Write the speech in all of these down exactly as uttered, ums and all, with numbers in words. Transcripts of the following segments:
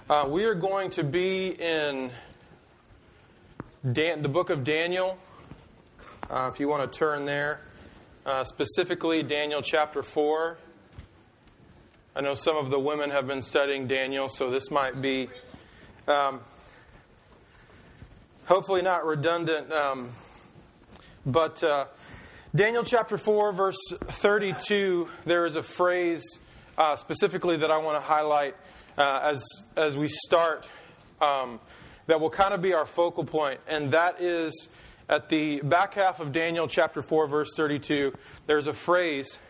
Uh, we are going to be in Dan- the book of Daniel, uh, if you want to turn there, uh, specifically Daniel chapter four. I know some of the women have been studying Daniel, so this might be um, hopefully not redundant, um, but uh, Daniel chapter four, verse thirty-two, there is a phrase uh, specifically that I want to highlight uh, as as we start um, that will kind of be our focal point, and that is at the back half of Daniel chapter four, verse thirty-two, there's a phrase.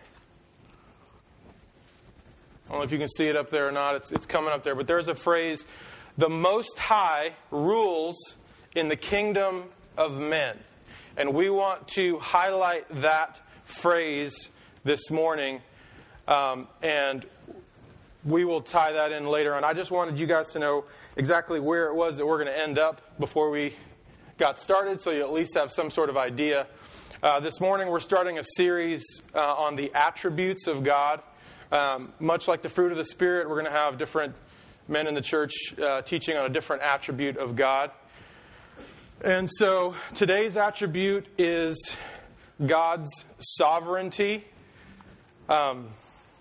I don't know if you can see it up there or not. It's, it's coming up there. But there's a phrase, the Most High rules in the kingdom of men. And we want to highlight that phrase this morning. Um, and we will tie that in later on. I just wanted you guys to know exactly where it was that we're going to end up before we got started, so you at least have some sort of idea. Uh, this morning we're starting a series uh, on the attributes of God. Um, much like the fruit of the Spirit, we're going to have different men in the church uh, teaching on a different attribute of God. And so today's attribute is God's sovereignty. Um,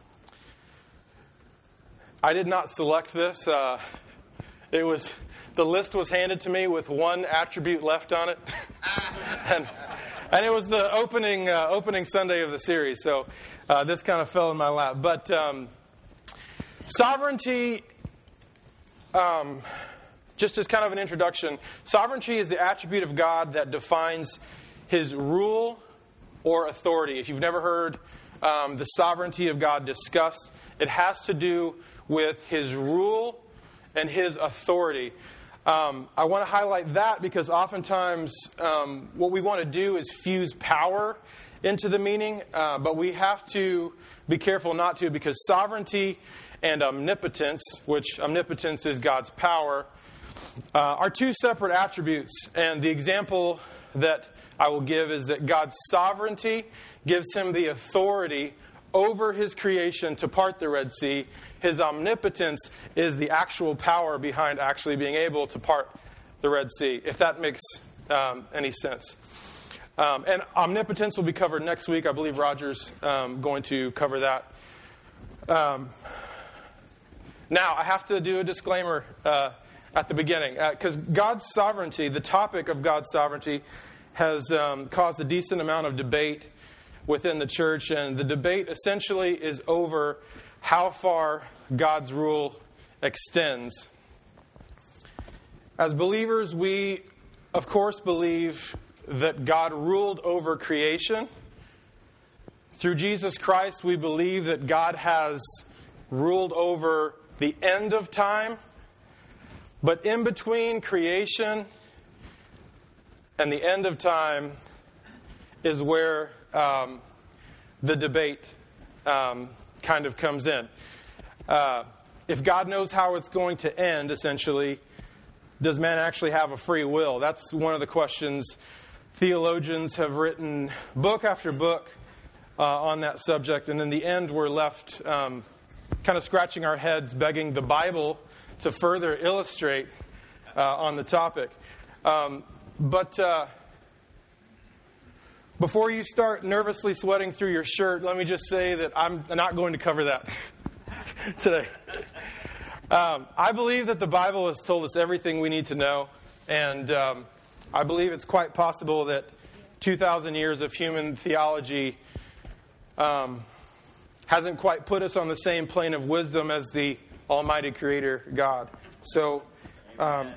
I did not select this. Uh, it was the list was handed to me with one attribute left on it, and and it was the opening uh, opening Sunday of the series. So. Uh, this kind of fell in my lap. But um, sovereignty, um, just as kind of an introduction, sovereignty is the attribute of God that defines His rule or authority. If you've never heard um, the sovereignty of God discussed, it has to do with His rule and His authority. Um, I want to highlight that because oftentimes um, what we want to do is fuse power into the meaning, uh, but we have to be careful not to, because sovereignty and omnipotence, which omnipotence is God's power, uh, are two separate attributes. And the example that I will give is that God's sovereignty gives Him the authority over His creation to part the Red Sea. His omnipotence is the actual power behind actually being able to part the Red Sea, if that makes um, any sense. Um, and omnipotence will be covered next week. I believe Roger's um, going to cover that. Um, now, I have to do a disclaimer uh, at the beginning. Because uh, God's sovereignty, the topic of God's sovereignty, has um, caused a decent amount of debate within the church. And the debate essentially is over how far God's rule extends. As believers, we, of course, believe that God ruled over creation. Through Jesus Christ, we believe that God has ruled over the end of time. But in between creation and the end of time is where um, the debate um, kind of comes in. Uh, if God knows how it's going to end, essentially, does man actually have a free will? That's one of the questions. Theologians have written book after book uh, on that subject, and in the end we're left um, kind of scratching our heads, begging the Bible to further illustrate uh, on the topic. Um, but uh, before you start nervously sweating through your shirt, let me just say that I'm not going to cover that today. Um, I believe that the Bible has told us everything we need to know, and um, I believe it's quite possible that two thousand years of human theology um, hasn't quite put us on the same plane of wisdom as the Almighty Creator God. So, um,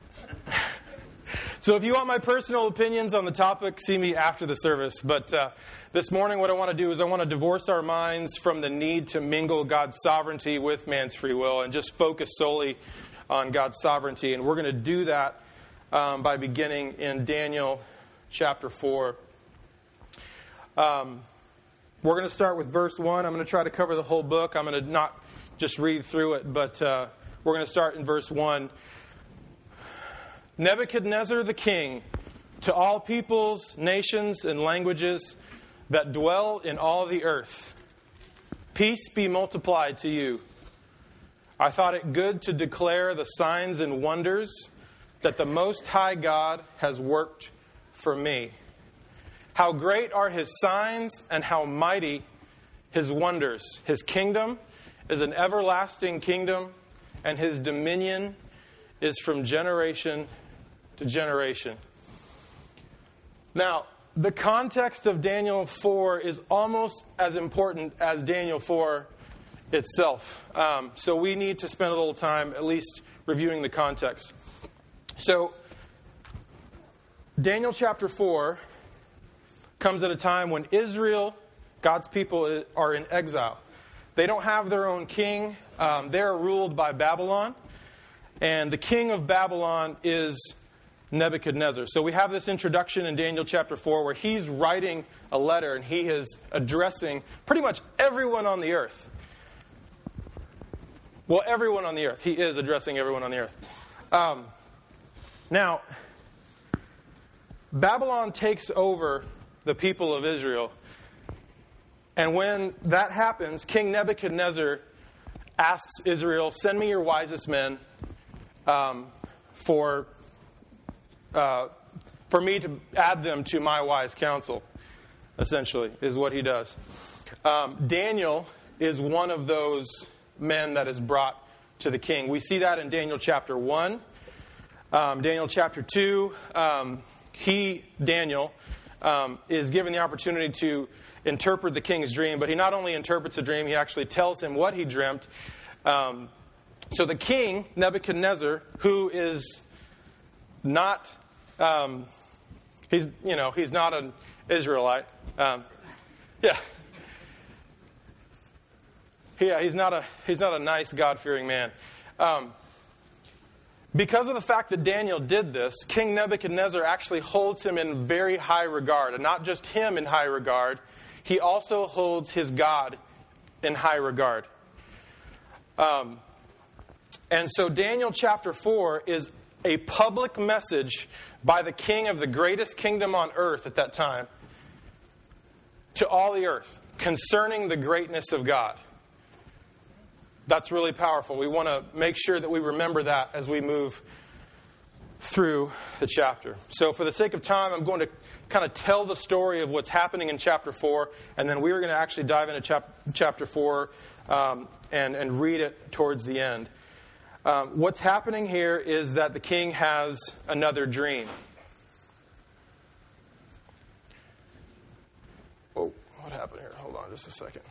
so if you want my personal opinions on the topic, see me after the service. But uh, this morning what I want to do is I want to divorce our minds from the need to mingle God's sovereignty with man's free will and just focus solely on God's sovereignty. And we're going to do that Um, by beginning in Daniel chapter four. Um, we're going to start with verse one. I'm going to try to cover the whole book. I'm going to not just read through it, but uh, we're going to start in verse one. Nebuchadnezzar the king, to all peoples, nations, and languages that dwell in all the earth, peace be multiplied to you. I thought it good to declare the signs and wonders that the Most High God has worked for me. How great are His signs and how mighty His wonders. His kingdom is an everlasting kingdom, and His dominion is from generation to generation. Now, the context of Daniel four is almost as important as Daniel four itself. Um, so we need to spend a little time at least reviewing the context. So, Daniel chapter four comes at a time when Israel, God's people, are in exile. They don't have their own king. Um, they're ruled by Babylon. And the king of Babylon is Nebuchadnezzar. So we have this introduction in Daniel chapter four where he's writing a letter and he is addressing pretty much everyone on the earth. Well, everyone on the earth. He is addressing everyone on the earth. Um, now, Babylon takes over the people of Israel. And when that happens, King Nebuchadnezzar asks Israel, send me your wisest men um, for... Uh, for me to add them to my wise counsel, essentially, is what he does. Um, Daniel is one of those men that is brought to the king. We see that in Daniel chapter one. Um, Daniel chapter two, um, he, Daniel, um, is given the opportunity to interpret the king's dream, but he not only interprets the dream, he actually tells him what he dreamt. Um, so the king, Nebuchadnezzar, who is not... Um, he's, you know, he's not an Israelite. Um, yeah, yeah, he's not a he's not a nice, God-fearing man. Um, because of the fact that Daniel did this, King Nebuchadnezzar actually holds him in very high regard, and not just him in high regard. He also holds his God in high regard. Um, and so Daniel chapter four is a public message by the king of the greatest kingdom on earth at that time to all the earth concerning the greatness of God. That's really powerful. We want to make sure that we remember that as we move through the chapter. So for the sake of time, I'm going to kind of tell the story of what's happening in chapter four, and then we're going to actually dive into chap- chapter four um, and, and read it towards the end. Um, what's happening here is that the king has another dream. Oh, what happened here? Hold on just a second.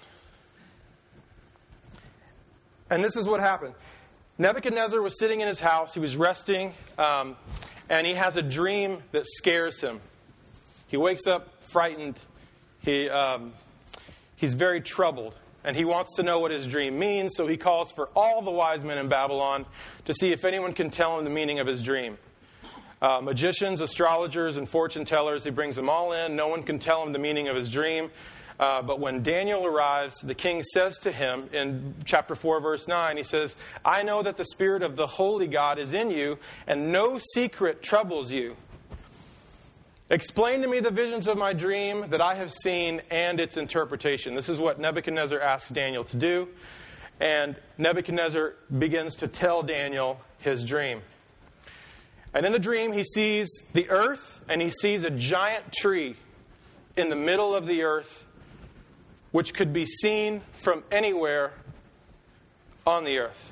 And this is what happened. Nebuchadnezzar was sitting in his house. He was resting, um, and he has a dream that scares him. He wakes up frightened. He um, he's very troubled. And he wants to know what his dream means, so he calls for all the wise men in Babylon to see if anyone can tell him the meaning of his dream. Uh, magicians, astrologers, and fortune tellers, he brings them all in. No one can tell him the meaning of his dream. Uh, but when Daniel arrives, the king says to him in chapter four, verse nine, he says, I know that the Spirit of the Holy God is in you, and no secret troubles you. Explain to me the visions of my dream that I have seen and its interpretation. This is what Nebuchadnezzar asks Daniel to do. And Nebuchadnezzar begins to tell Daniel his dream. And in the dream, he sees the earth, and he sees a giant tree in the middle of the earth, which could be seen from anywhere on the earth.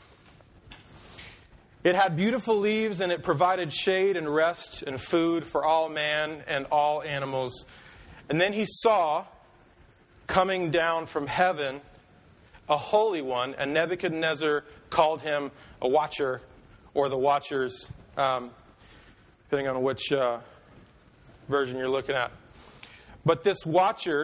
It had beautiful leaves, and it provided shade and rest and food for all man and all animals. And then he saw, coming down from heaven, a holy one, and Nebuchadnezzar called him a watcher, or the watchers, um, depending on which uh, version you're looking at. But this watcher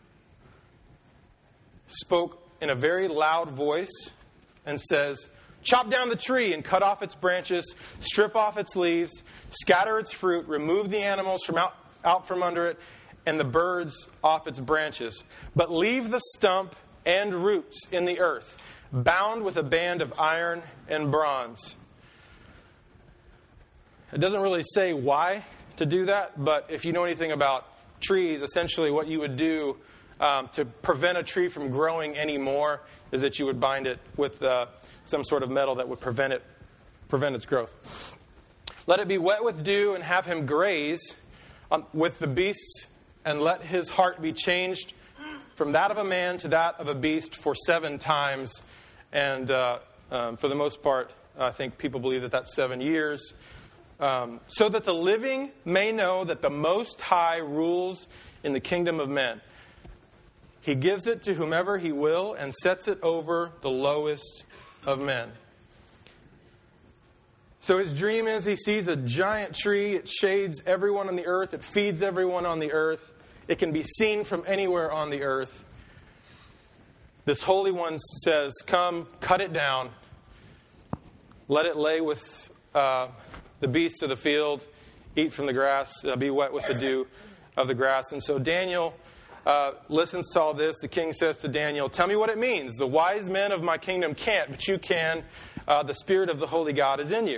spoke in a very loud voice and says, chop down the tree and cut off its branches, strip off its leaves, scatter its fruit, remove the animals from out, out from under it, and the birds off its branches. But leave the stump and roots in the earth, bound with a band of iron and bronze. It doesn't really say why to do that, but if you know anything about trees, essentially what you would do um, to prevent a tree from growing anymore is that you would bind it with uh, some sort of metal that would prevent it, prevent its growth. Let it be wet with dew and have him graze um, with the beasts, and let his heart be changed from that of a man to that of a beast for seven times. And uh, um, for the most part, I think people believe that that's seven years. Um, so that the living may know that the Most High rules in the kingdom of men. He gives it to whomever he will and sets it over the lowest of men. So his dream is he sees a giant tree. It shades everyone on the earth. It feeds everyone on the earth. It can be seen from anywhere on the earth. This Holy One says, come, cut it down. Let it lay with uh, the beasts of the field. Eat from the grass. Uh, be wet with the dew of the grass. And so Daniel uh, listens to all this. The king says to Daniel, tell me what it means. The wise men of my kingdom can't, but you can. Uh, the Spirit of the Holy God is in you.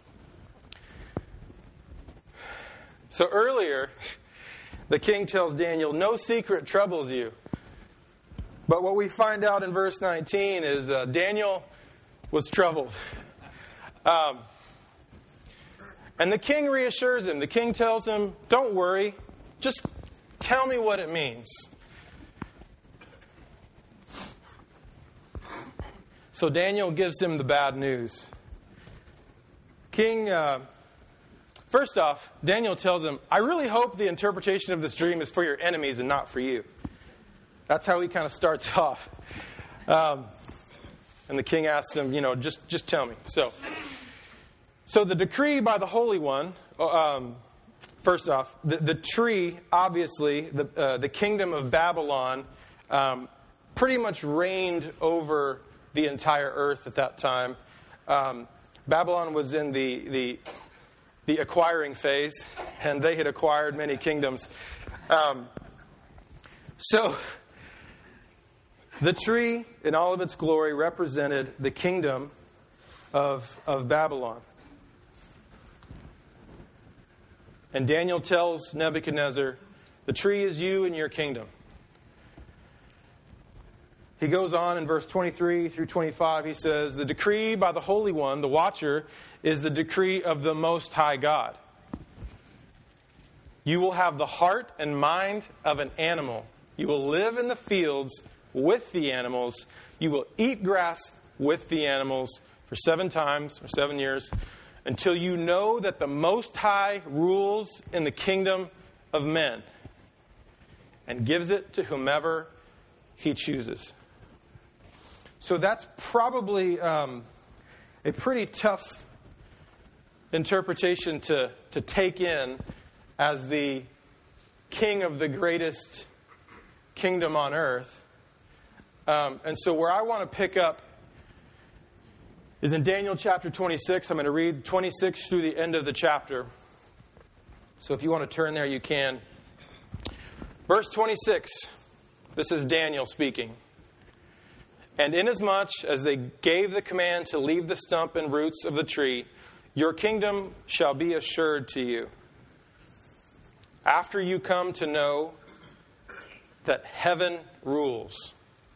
So earlier, the king tells Daniel, no secret troubles you. But what we find out in verse nineteen is uh, Daniel was troubled. Um, and the king reassures him. The king tells him, don't worry, just tell me what it means. So Daniel gives him the bad news. King, uh, first off, Daniel tells him, I really hope the interpretation of this dream is for your enemies and not for you. That's how he kind of starts off. Um, and the king asks him, you know, just, just tell me. So, so the decree by the Holy One, um, first off, the, the tree, obviously, the, uh, the kingdom of Babylon, um, pretty much reigned over the entire earth at that time. Um, Babylon was in the, the, the acquiring phase, and they had acquired many kingdoms. Um, so... The tree, in all of its glory, represented the kingdom of, of Babylon. And Daniel tells Nebuchadnezzar, the tree is you and your kingdom. He goes on in verse twenty-three through twenty-five, he says, the decree by the Holy One, the Watcher, is the decree of the Most High God. You will have the heart and mind of an animal. You will live in the fields with the animals. You will eat grass with the animals for seven times or seven years until you know that the Most High rules in the kingdom of men and gives it to whomever he chooses. So that's probably um, a pretty tough interpretation to, to take in as the king of the greatest kingdom on earth. Um, and so where I want to pick up is in Daniel chapter twenty-six. I'm going to read twenty-six through the end of the chapter. So if you want to turn there, you can. Verse twenty-six. This is Daniel speaking. And inasmuch as they gave the command to leave the stump and roots of the tree, your kingdom shall be assured to you. After you come to know that heaven rules.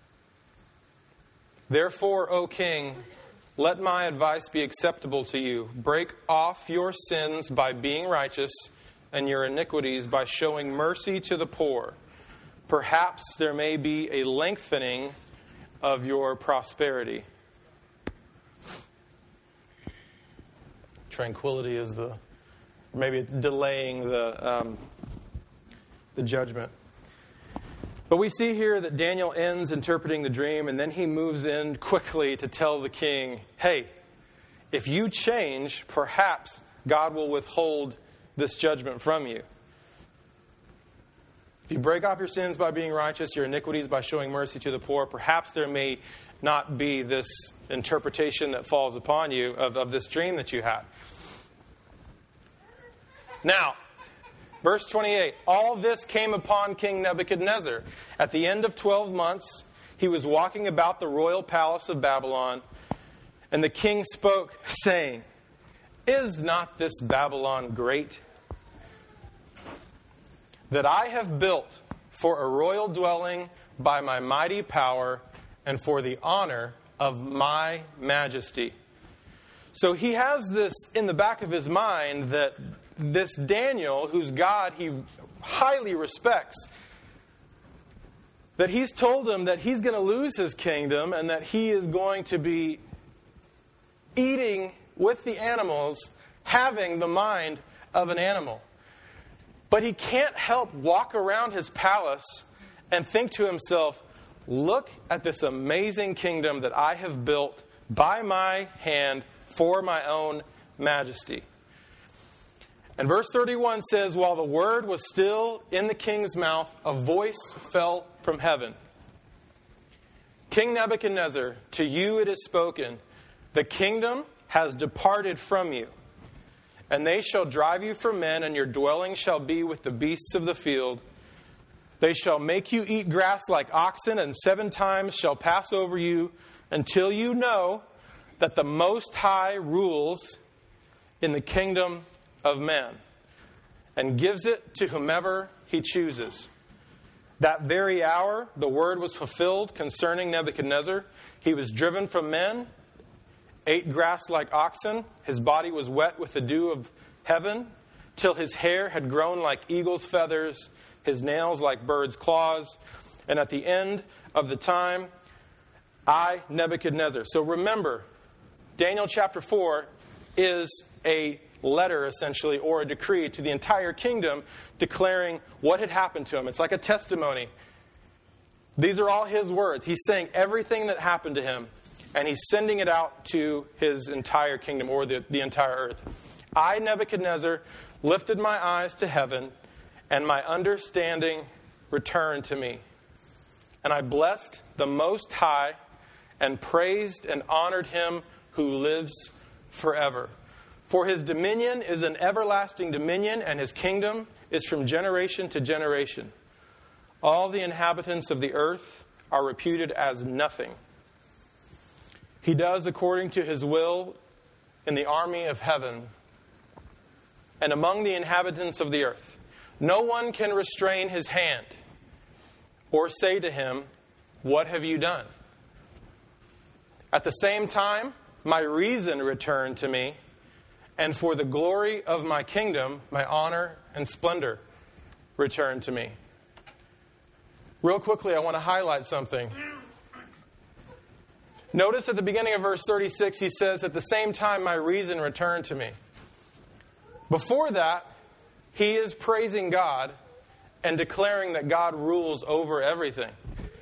Therefore, O king, let my advice be acceptable to you. Break off your sins by being righteous and your iniquities by showing mercy to the poor. Perhaps there may be a lengthening of your prosperity. Tranquility is the, maybe delaying the, um, the judgment. But we see here that Daniel ends interpreting the dream, and then he moves in quickly to tell the king, hey, if you change, perhaps God will withhold this judgment from you. If you break off your sins by being righteous, your iniquities by showing mercy to the poor, perhaps there may not be this interpretation that falls upon you of, of this dream that you had. Now, verse twenty-eight, all this came upon King Nebuchadnezzar. At the end of twelve months, he was walking about the royal palace of Babylon, and the king spoke, saying, is not this Babylon great? That I have built for a royal dwelling by my mighty power and for the honor of my majesty. So he has this in the back of his mind that this Daniel, whose God he highly respects, that he's told him that he's going to lose his kingdom and that he is going to be eating with the animals, having the mind of an animal. But he can't help walk around his palace and think to himself, look at this amazing kingdom that I have built by my hand for my own majesty. And verse thirty-one says, while the word was still in the king's mouth, a voice fell from heaven. King Nebuchadnezzar, to you it is spoken, the kingdom has departed from you, and they shall drive you from men, and your dwelling shall be with the beasts of the field. They shall make you eat grass like oxen, and seven times shall pass over you, until you know that the Most High rules in the kingdom of man, and gives it to whomever he chooses. That very hour, the word was fulfilled concerning Nebuchadnezzar. He was driven from men, ate grass like oxen. His body was wet with the dew of heaven, till his hair had grown like eagle's feathers, his nails like birds' claws. And at the end of the time, I, Nebuchadnezzar. So remember, Daniel chapter four is a letter, essentially, or a decree to the entire kingdom declaring what had happened to him. It's like a testimony. These are all his words. He's saying everything that happened to him, and he's sending it out to his entire kingdom, or the, the entire earth. I, Nebuchadnezzar, lifted my eyes to heaven, and my understanding returned to me. And I blessed the Most High, and praised and honored him who lives forever. For his dominion is an everlasting dominion, and his kingdom is from generation to generation. All the inhabitants of the earth are reputed as nothing. He does according to his will in the army of heaven and among the inhabitants of the earth. No one can restrain his hand or say to him, what have you done? At the same time, my reason returned to me, and for the glory of my kingdom, my honor and splendor returned to me. Real quickly, I want to highlight something. Notice at the beginning of verse thirty-six, he says, at the same time, my reason returned to me. Before that, he is praising God and declaring that God rules over everything.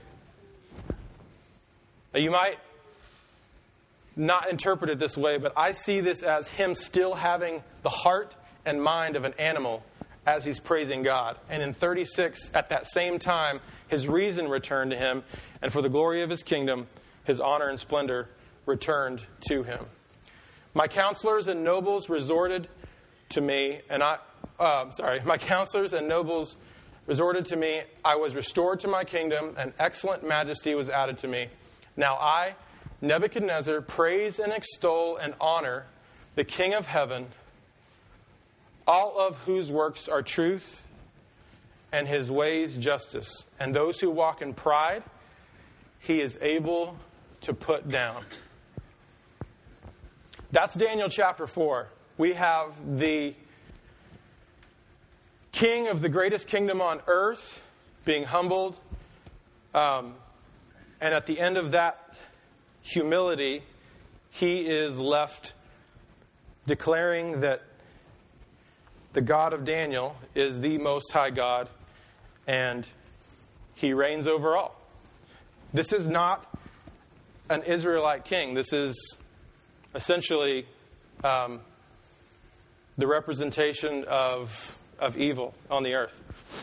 Now, you might not interpret it this way, but I see this as him still having the heart and mind of an animal as he's praising God. And in thirty-six, at that same time, his reason returned to him, and for the glory of his kingdom, his honor and splendor returned to him. My counselors and nobles resorted to me, and I, uh, sorry, my counselors and nobles resorted to me. I was restored to my kingdom, and excellent majesty was added to me. Now I, Nebuchadnezzar, praise and extol and honor the King of heaven, all of whose works are truth and his ways justice. And those who walk in pride, he is able to put down. That's Daniel chapter four. We have the king of the greatest kingdom on earth being humbled. Um, and at the end of that humility, he is left declaring that the God of Daniel is the Most High God, and he reigns over all. This is not an Israelite king. This is essentially um, the representation of, of evil on the earth.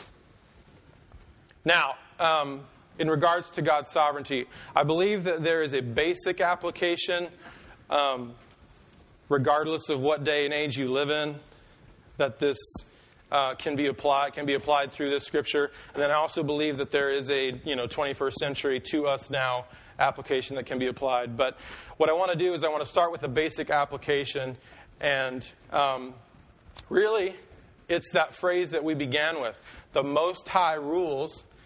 Now, um, in regards to God's sovereignty, I believe that there is a basic application, um, regardless of what day and age you live in, that this uh, can be applied can be applied through this scripture. And then I also believe that there is a you know twenty-first century to us now application that can be applied. But what I want to do is I want to start with a basic application, and um, really, it's that phrase that we began with: the Most High rules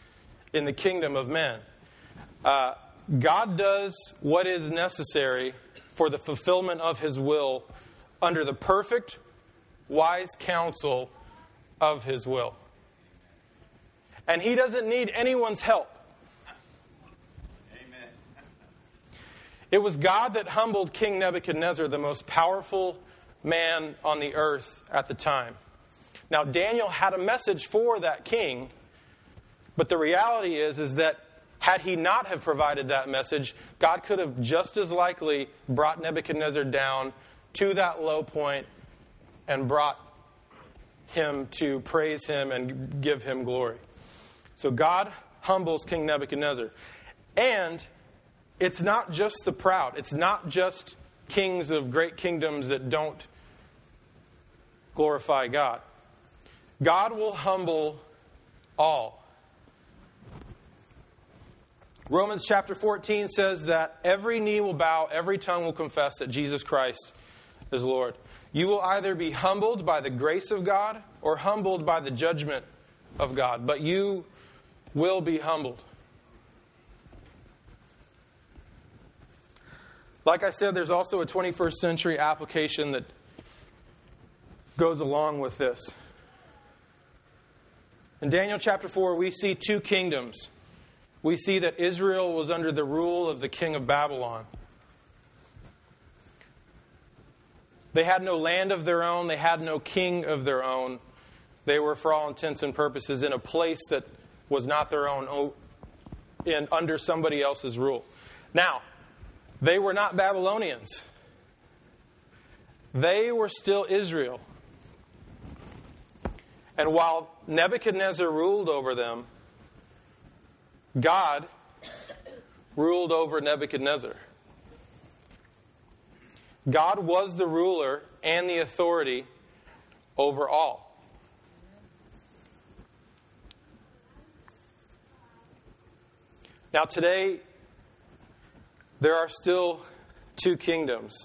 in the kingdom of men. Uh, God does what is necessary for the fulfillment of His will under the perfect, wise counsel of His will. And He doesn't need anyone's help. Amen. It was God that humbled King Nebuchadnezzar, the most powerful man on the earth at the time. Now, Daniel had a message for that king, but the reality is, is that had he not have provided that message, God could have just as likely brought Nebuchadnezzar down to that low point and brought him to praise him and give him glory. So God humbles King Nebuchadnezzar. And it's not just the proud. It's not just kings of great kingdoms that don't glorify God. God will humble all. Romans chapter fourteen says that every knee will bow, every tongue will confess that Jesus Christ is Lord. You will either be humbled by the grace of God or humbled by the judgment of God. But you will be humbled. Like I said, there's also a twenty-first century application that goes along with this. In Daniel chapter four, we see two kingdoms. We see that Israel was under the rule of the king of Babylon. They had no land of their own. They had no king of their own. They were, for all intents and purposes, in a place that was not their own, in under somebody else's rule. Now, they were not Babylonians. They were still Israel. And while Nebuchadnezzar ruled over them, God ruled over Nebuchadnezzar. God was the ruler and the authority over all. Now today, there are still two kingdoms.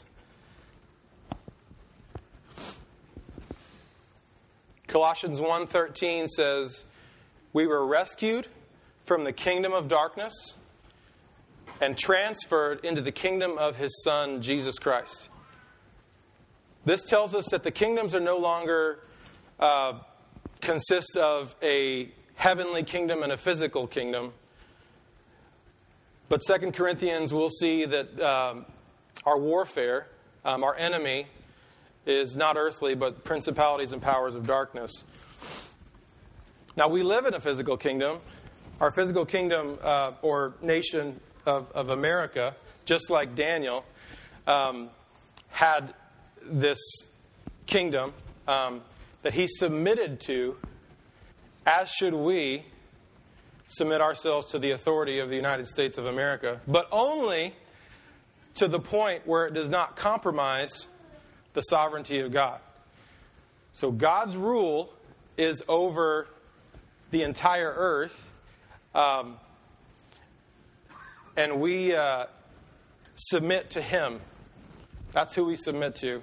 Colossians one thirteen says, "We were rescued from the kingdom of darkness and transferred into the kingdom of His Son, Jesus Christ." This tells us that the kingdoms are no longer uh, consist of a heavenly kingdom and a physical kingdom. But Second Corinthians will see that um, our warfare, um, our enemy, is not earthly, but principalities and powers of darkness. Now, we live in a physical kingdom. Our physical kingdom uh, or nation of, of America, just like Daniel, um, had this kingdom um, that he submitted to, as should we submit ourselves to the authority of the United States of America, but only to the point where it does not compromise the sovereignty of God. So God's rule is over the entire earth. Um, and we uh, submit to Him. That's who we submit to.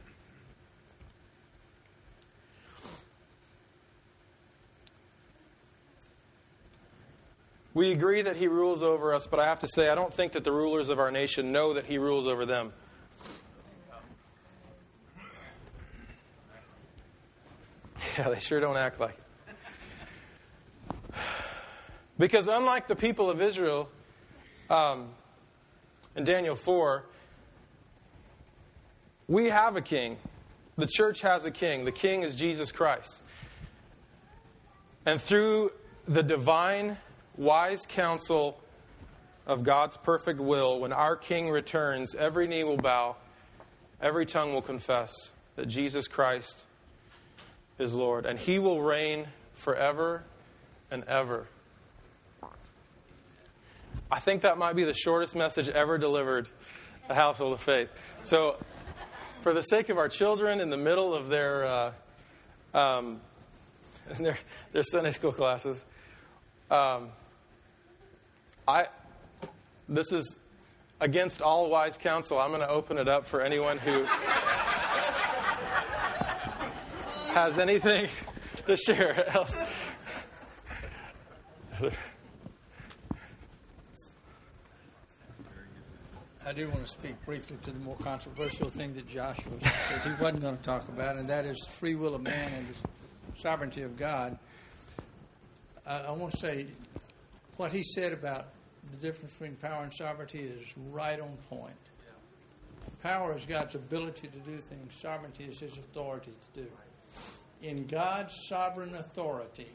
We agree that He rules over us, but I have to say, I don't think that the rulers of our nation know that He rules over them. Yeah, they sure don't act like it. Because unlike the people of Israel um, in Daniel four, we have a king. The church has a king. The king is Jesus Christ. And through the divine, wise counsel of God's perfect will, when our king returns, every knee will bow, every tongue will confess that Jesus Christ is Lord. And He will reign forever and ever. I think that might be the shortest message ever delivered, the household of faith. So, for the sake of our children in the middle of their uh, um, their, their Sunday school classes, um, I this is against all wise counsel. I'm going to open it up for anyone who has anything to share else. I do want to speak briefly to the more controversial thing that Joshua said he wasn't going to talk about, and that is the free will of man and the sovereignty of God. I, I want to say what he said about the difference between power and sovereignty is right on point. Power is God's ability to do things. Sovereignty is his authority to do. In God's sovereign authority,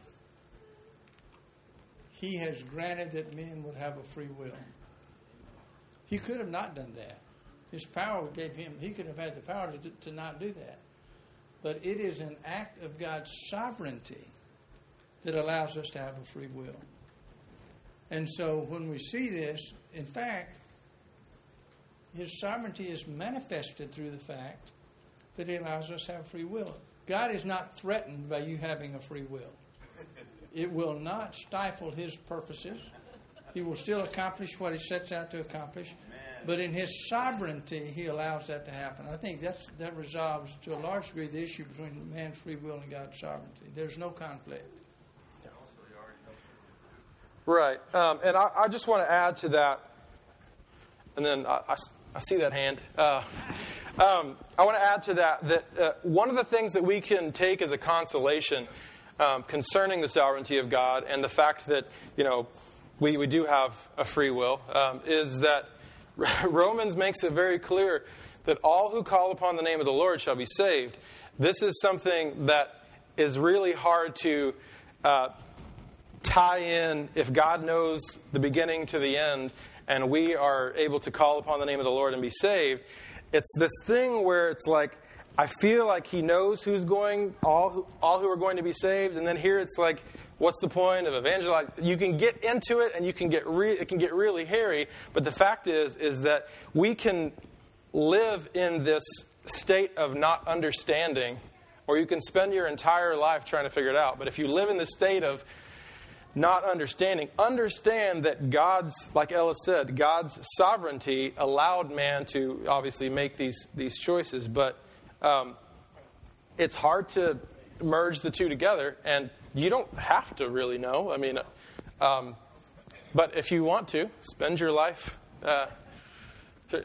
he has granted that men would have a free will. He could have not done that. His power gave him, he could have had the power to, do, to not do that. But it is an act of God's sovereignty that allows us to have a free will. And so when we see this, in fact, his sovereignty is manifested through the fact that he allows us to have free will. God is not threatened by you having a free will. It will not stifle his purposes. He will still accomplish what he sets out to accomplish. But in his sovereignty, he allows that to happen. I think that's, that resolves to a large degree the issue between man's free will and God's sovereignty. There's no conflict. Right. Um, and I, I just want to add to that, and then I, I, I see that hand. Uh, um, I want to add to that that uh, one of the things that we can take as a consolation um, concerning the sovereignty of God and the fact that, you know, we, we do have a free will um, is that Romans makes it very clear that all who call upon the name of the Lord shall be saved. This is something that is really hard to uh, tie in if God knows the beginning to the end and we are able to call upon the name of the Lord and be saved. It's this thing where it's like, I feel like he knows who's going, all who, all who are going to be saved. And then here it's like, what's the point of evangelizing? You can get into it and you can get re- it can get really hairy. But the fact is, is that we can live in this state of not understanding, or you can spend your entire life trying to figure it out. But if you live in the state of not understanding, understand that God's, like Ella said, God's sovereignty allowed man to obviously make these these choices. But um, it's hard to merge the two together, and you don't have to really know. I mean, um, but if you want to, spend your life. Uh, to,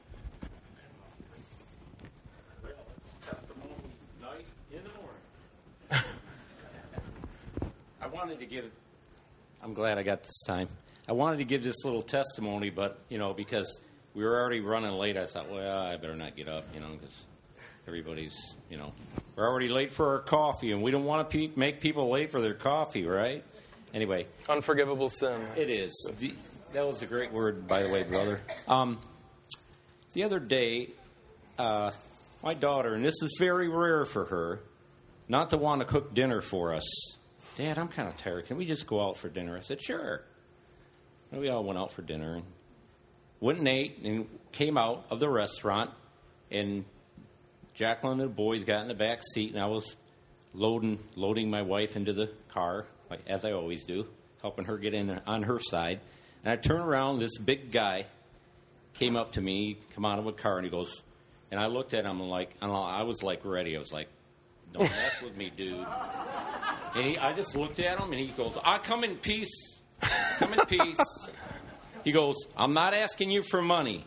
I wanted to give, I'm glad I got this time. I wanted to give this little testimony, but, you know, because we were already running late, I thought, well, I better not get up, you know, because everybody's, you know, we're already late for our coffee, and we don't want to pe- make people late for their coffee, right? Anyway. Unforgivable sin. It is. The, that was a great word, by the way, brother. Um, the other day, uh, my daughter, and this is very rare for her, not to want to cook dinner for us. Dad, I'm kind of tired. Can we just go out for dinner? I said, sure. And we all went out for dinner and went and ate and came out of the restaurant, and Jacqueline and the boys got in the back seat, and I was loading loading my wife into the car, like, as I always do, helping her get in on her side. And I turned around, this big guy came up to me, come out of a car, and he goes, and I looked at him and like, I, don't know, I was like ready. I was like, don't mess with me, dude. And he, I just looked at him, and he goes, I come in peace. I come in peace. He goes, I'm not asking you for money.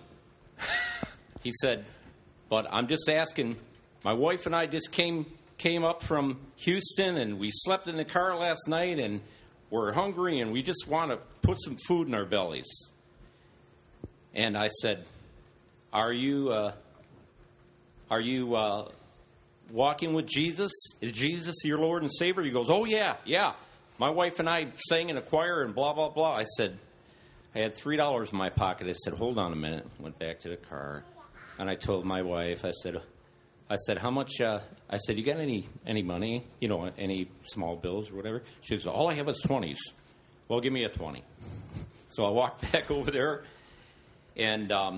He said, but I'm just asking. My wife and I just came came up from Houston, and we slept in the car last night, and we're hungry, and we just want to put some food in our bellies. And I said, are you, uh, are you... Uh, walking with Jesus? Is Jesus your Lord and Savior? He goes, oh, yeah, yeah. My wife and I sang in a choir and blah, blah, blah. I said, I had three dollars in my pocket. I said, hold on a minute. Went back to the car, and I told my wife, I said, I said, how much, uh, I said, you got any any money, you know, any small bills or whatever? She said, all I have is twenties. Well, give me a twenty. So I walked back over there, and um,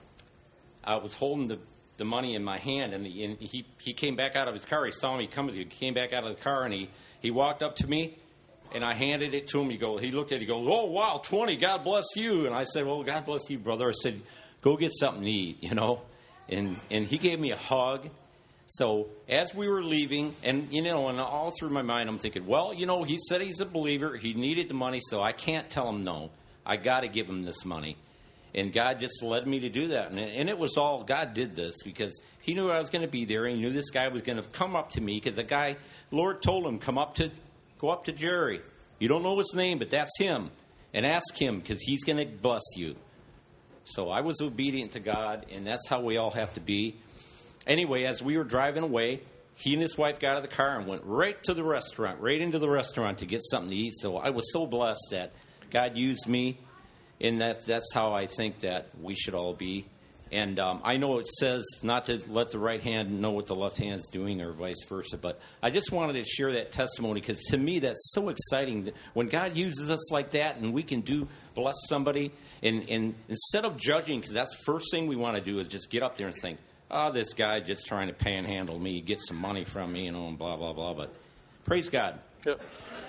I was holding the the money in my hand, and, the, and he he came back out of his car. He saw me come. He came back out of the car, and he, he walked up to me, and I handed it to him. He go. He looked at it. He goes, oh, wow, twenty, God bless you. And I said, well, God bless you, brother. I said, go get something to eat, you know. And and he gave me a hug. So as we were leaving, and, you know, and all through my mind, I'm thinking, well, you know, he said he's a believer. He needed the money, so I can't tell him no. I got to give him this money. And God just led me to do that. And, and it was all, God did this because he knew I was going to be there. And he knew this guy was going to come up to me because the guy, Lord told him, come up to, go up to Jerry. You don't know his name, but that's him. And ask him because he's going to bless you. So I was obedient to God, and that's how we all have to be. Anyway, as we were driving away, he and his wife got out of the car and went right to the restaurant, right into the restaurant to get something to eat. So I was so blessed that God used me. And that, that's how I think that we should all be. And um, I know it says not to let the right hand know what the left hand is doing or vice versa. But I just wanted to share that testimony because to me that's so exciting. That when God uses us like that and we can do bless somebody. And, and instead of judging, because that's the first thing we want to do is just get up there and think, oh, this guy just trying to panhandle me, get some money from me, you know, and blah, blah, blah. But praise God. Yep.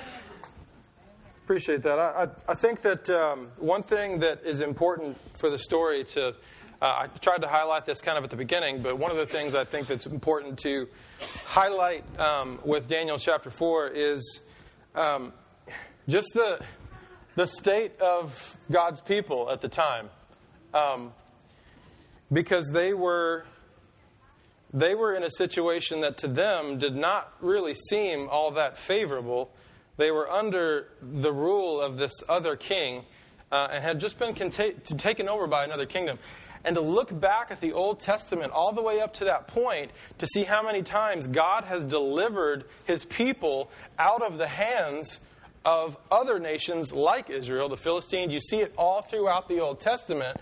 Appreciate that. I, I, I think that um, one thing that is important for the story to, uh, I tried to highlight this kind of at the beginning, but one of the things I think that's important to highlight um, with Daniel chapter four is um, just the the state of God's people at the time, um, because they were they were in a situation that to them did not really seem all that favorable. They were under the rule of this other king uh, and had just been conta- taken over by another kingdom. And to look back at the Old Testament all the way up to that point to see how many times God has delivered his people out of the hands of other nations like Israel, the Philistines. You see it all throughout the Old Testament.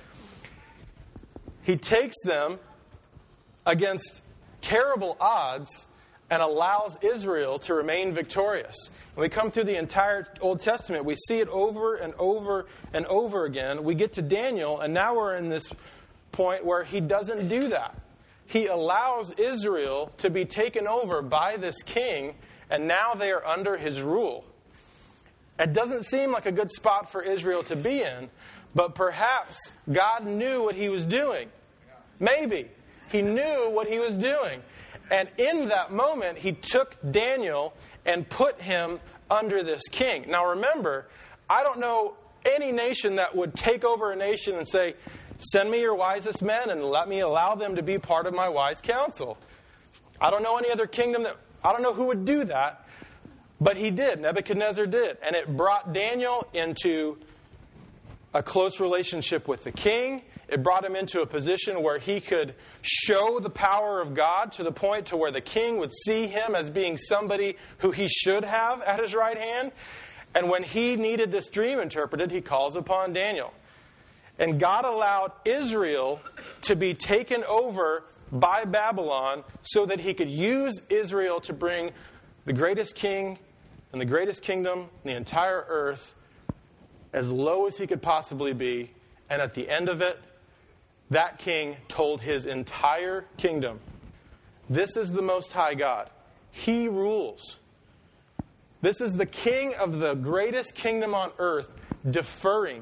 He takes them against terrible odds and allows Israel to remain victorious. When we come through the entire Old Testament, we see it over and over and over again. We get to Daniel, and now we're in this point where he doesn't do that. He allows Israel to be taken over by this king, and now they are under his rule. It doesn't seem like a good spot for Israel to be in, but perhaps God knew what he was doing. Maybe. He knew what he was doing. And in that moment, he took Daniel and put him under this king. Now remember, I don't know any nation that would take over a nation and say, send me your wisest men and let me allow them to be part of my wise council. I don't know any other kingdom that, I don't know who would do that, but he did. Nebuchadnezzar did. And it brought Daniel into a close relationship with the king. It brought him into a position where he could show the power of God to the point to where the king would see him as being somebody who he should have at his right hand. And when he needed this dream interpreted, he calls upon Daniel. And God allowed Israel to be taken over by Babylon so that he could use Israel to bring the greatest king and the greatest kingdom in the entire earth as low as he could possibly be. And at the end of it, that king told his entire kingdom, this is the Most High God. He rules. This is the king of the greatest kingdom on earth, deferring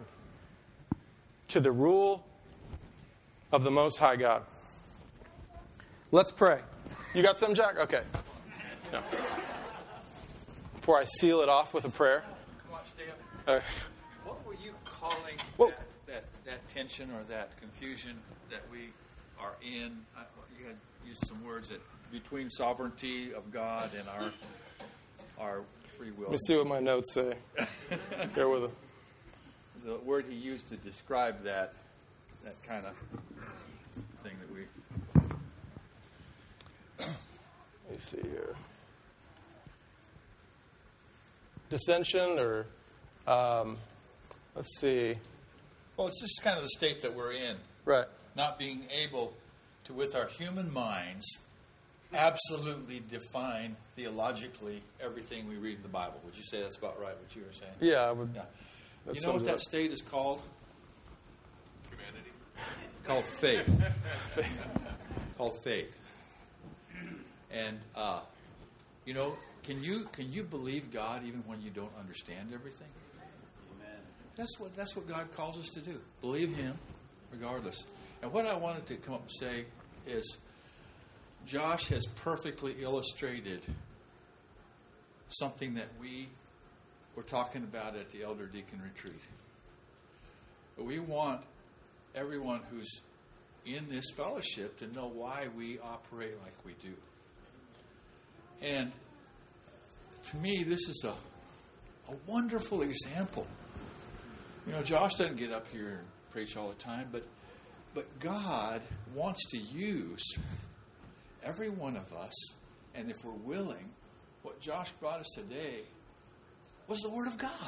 to the rule of the Most High God. Let's pray. You got some, Jack? Okay. No. Before I seal it off with a prayer. Come on, stay up. Uh, What were you calling Whoa. that, that, that tension or that confusion that we are in? I, you had used some words that between sovereignty of God and our our free will. let me see what my notes say. Bear with it. The word he used to describe that that kind of thing that we. Let me see here. Dissension or, um, let's see. Well, it's just kind of the state that we're in. Right. Not being able to, with our human minds, absolutely define theologically everything we read in the Bible. Would you say that's about right, what you were saying? Yeah, I would. Yeah. that You know what sounds that right. state is called? Humanity. Called faith. Called faith. And, uh, you know, can you can you believe God even when you don't understand everything? Amen. That's what that's what God calls us to do. Believe Him, regardless. And what I wanted to come up and say is, Josh has perfectly illustrated something that we were talking about at the Elder Deacon Retreat. We want everyone who's in this fellowship to know why we operate like we do. And to me, this is a, a wonderful example. You know, Josh doesn't get up here and preach all the time, but but God wants to use every one of us, and if we're willing, what Josh brought us today was the Word of God.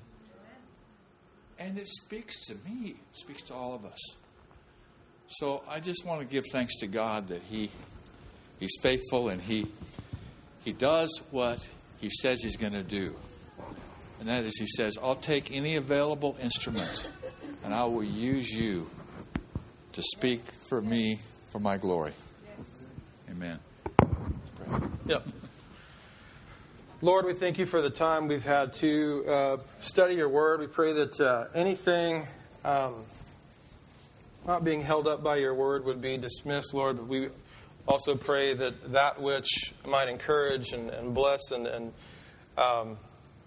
And it speaks to me, it speaks to all of us. So I just want to give thanks to God that He He's faithful and He He does what He says He's going to do. And that is, He says, I'll take any available instrument and I will use you to speak for me, for my glory. Amen. Yep. Lord, we thank you for the time we've had to uh, study your word. We pray that uh, anything um, not being held up by your word would be dismissed, Lord. But we also pray that that which might encourage and, and bless and, and um,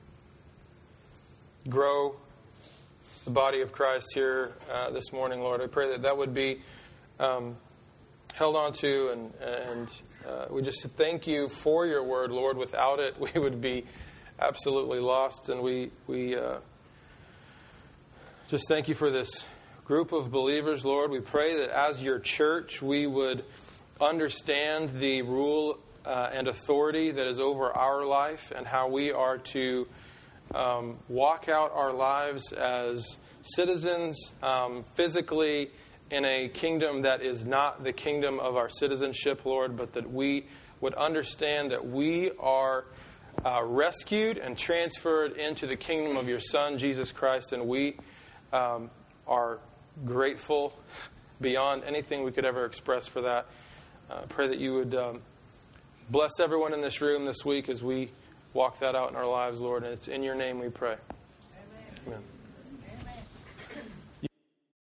grow the body of Christ here uh, this morning, Lord. I pray that that would be um, held on to, and, and uh, we just thank you for your word, Lord. Without it, we would be absolutely lost, and we, we uh, just thank you for this group of believers, Lord. We pray that as your church, we would understand the rule uh, and authority that is over our life and how we are to um, walk out our lives as citizens um, physically in a kingdom that is not the kingdom of our citizenship, Lord, but that we would understand that we are uh, rescued and transferred into the kingdom of your Son, Jesus Christ, and we um, are grateful beyond anything we could ever express for that. I uh, pray that you would um, bless everyone in this room this week as we walk that out in our lives, Lord. And it's in your name we pray. Amen. Amen.